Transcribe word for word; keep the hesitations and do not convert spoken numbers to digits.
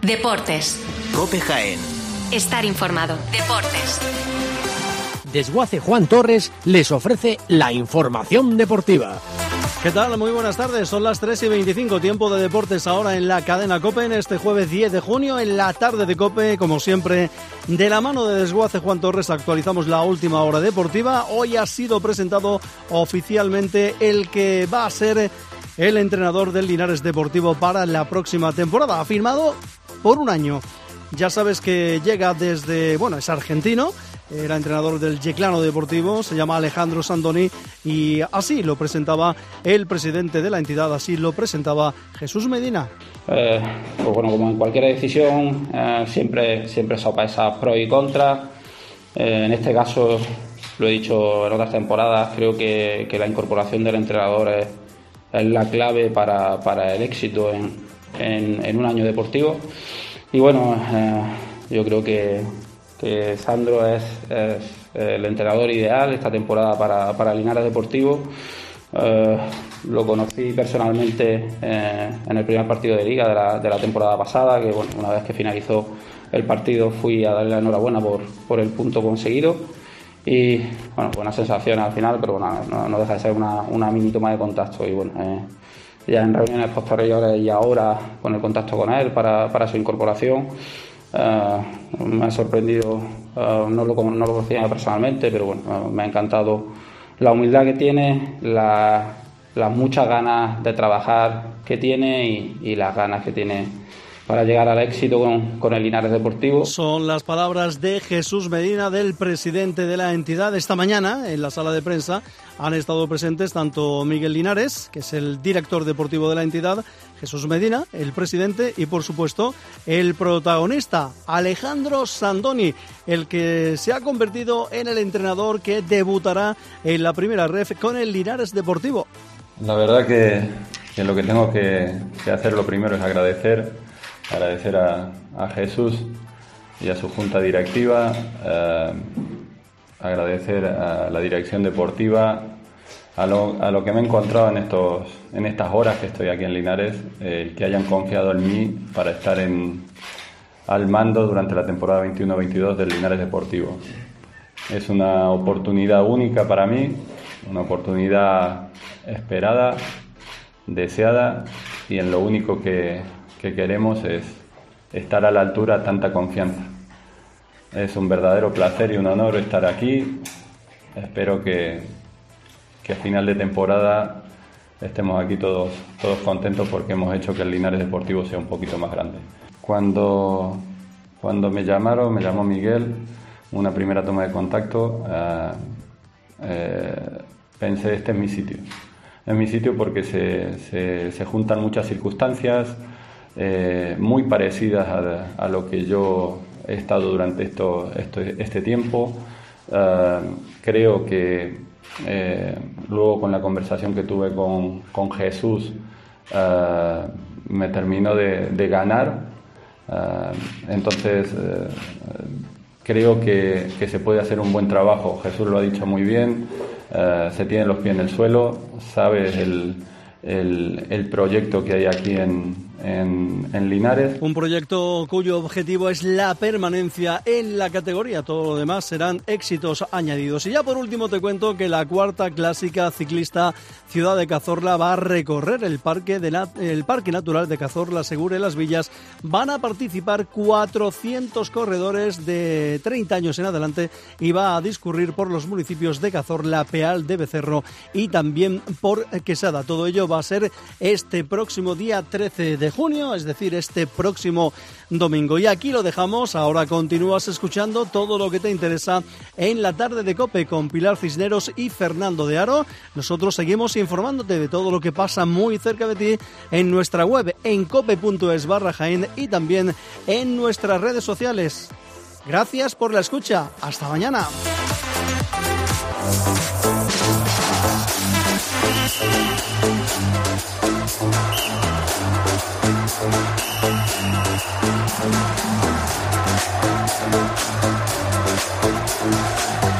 Deportes. COPE Jaén. Estar informado. Deportes. Desguace Juan Torres les ofrece la información deportiva. ¿Qué tal? Muy buenas tardes, son las tres y veinticinco, tiempo de deportes ahora en la cadena COPE en este jueves diez de junio, en la tarde de COPE, como siempre, de la mano de Desguace Juan Torres actualizamos la última hora deportiva. Hoy ha sido presentado oficialmente el que va a ser el entrenador del Linares Deportivo para la próxima temporada, ha firmado por un año. Ya sabes que llega desde, bueno, es argentino, era entrenador del Yeclano Deportivo, se llama Alejandro Sandoni y así lo presentaba el presidente de la entidad, así lo presentaba Jesús Medina. Eh, pues bueno, como en cualquier decisión, eh, siempre, siempre sopesas pros y contras. Eh, en este caso, lo he dicho en otras temporadas, creo que, que la incorporación del entrenador es, es la clave para, para el éxito en, en, en un año deportivo. Y bueno, eh, yo creo que que Sandro es, es el entrenador ideal esta temporada para, para Linares Deportivo. Eh, lo conocí personalmente eh, en el primer partido de Liga de la, de la temporada pasada, que bueno, una vez que finalizó el partido fui a darle la enhorabuena por, por el punto conseguido y bueno, buena sensación al final, pero bueno, no, no deja de ser una, una mini toma de contacto y bueno, eh, ya en reuniones posteriores y ahora con el contacto con él para, para su incorporación. Uh, me ha sorprendido, uh, no, lo, no lo conocía personalmente, pero bueno, uh, me ha encantado la humildad que tiene, la, las muchas ganas de trabajar que tiene y, y las ganas que tiene para llegar al éxito con, con el Linares Deportivo. Son las palabras de Jesús Medina, del presidente de la entidad. Esta mañana en la sala de prensa han estado presentes tanto Miguel Linares, que es el director deportivo de la entidad, Jesús Medina, el presidente, y por supuesto el protagonista, Alejandro Sandoni, el que se ha convertido en el entrenador que debutará en la primera ref con el Linares Deportivo. La verdad que, que lo que tengo que, que hacer lo primero es agradecer, agradecer a, a Jesús y a su junta directiva, eh, agradecer a la dirección deportiva, A lo, a lo que me he encontrado en estos en estas horas que estoy aquí en Linares, eh, que hayan confiado en mí para estar en, al mando durante la temporada veintiuno veintidós del Linares Deportivo. Es una oportunidad única para mí, una oportunidad esperada, deseada, y en lo único que, que queremos es estar a la altura de tanta confianza. Es un verdadero placer y un honor estar aquí. Espero que que a final de temporada estemos aquí todos, todos contentos porque hemos hecho que el Linares Deportivo sea un poquito más grande. Cuando, cuando me llamaron, me llamó Miguel, una primera toma de contacto, eh, eh, pensé, este es mi sitio. Es mi sitio porque se, se, se juntan muchas circunstancias eh, muy parecidas a, a lo que yo he estado durante esto, esto, este tiempo. Eh, creo que Eh, luego con la conversación que tuve con, con Jesús eh, me terminó de, de ganar, eh, entonces eh, creo que, que se puede hacer un buen trabajo. Jesús lo ha dicho muy bien, eh, se tiene los pies en el suelo, sabe el, el, el proyecto que hay aquí en En, en Linares. Un proyecto cuyo objetivo es la permanencia en la categoría, todo lo demás serán éxitos añadidos. Y ya por último te cuento que la cuarta clásica ciclista Ciudad de Cazorla va a recorrer el parque, de la, el parque natural de Cazorla, Segura y Las Villas. Van a participar cuatrocientos corredores de treinta años en adelante y va a discurrir por los municipios de Cazorla, Peal de Becerro y también por Quesada. Todo ello va a ser este próximo día trece de junio, es decir, este próximo domingo. Y aquí lo dejamos, ahora continúas escuchando todo lo que te interesa en la tarde de COPE con Pilar Cisneros y Fernando de Aro. Nosotros seguimos informándote de todo lo que pasa muy cerca de ti en nuestra web, en cope.es barra Jaén y también en nuestras redes sociales. Gracias por la escucha, hasta mañana. Thank you.